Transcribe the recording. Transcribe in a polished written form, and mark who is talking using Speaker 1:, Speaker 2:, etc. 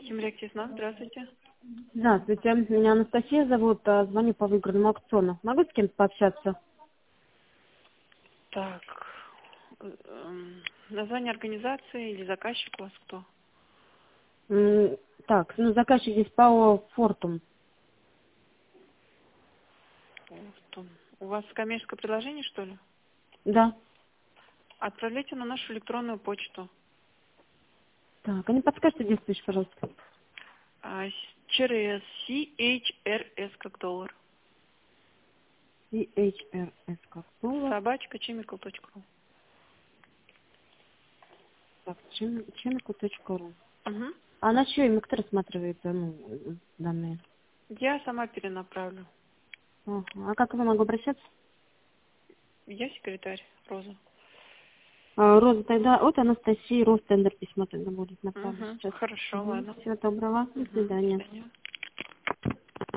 Speaker 1: Тимиряк-Тесна, здравствуйте.
Speaker 2: Здравствуйте, меня Анастасия зовут, звоню по выигранному аукциону. Могу с кем-то пообщаться?
Speaker 1: Так, название организации или заказчик у вас кто?
Speaker 2: Так, заказчик здесь ПАО «Фортум».
Speaker 1: Вот он. У вас коммерческое предложение, что ли?
Speaker 2: Да.
Speaker 1: Отправляйте на нашу электронную почту.
Speaker 2: Так, а не подскажете, где слышишь, пожалуйста?
Speaker 1: Через CHRS как доллар.
Speaker 2: CHRS как слово.
Speaker 1: @chemical.ru.
Speaker 2: Так, chemical.ru.
Speaker 1: Угу.
Speaker 2: А на чье имя кто рассматривает данные?
Speaker 1: Я сама перенаправлю.
Speaker 2: Ага. А как я могу обращаться?
Speaker 1: Я секретарь, Роза.
Speaker 2: Роза, тогда от Анастасии Ростендер письмо тогда будет направлено
Speaker 1: Угу.
Speaker 2: сейчас.
Speaker 1: Хорошо, ладно.
Speaker 2: Всего доброго, до
Speaker 1: Угу. До
Speaker 2: свидания.
Speaker 1: свидания.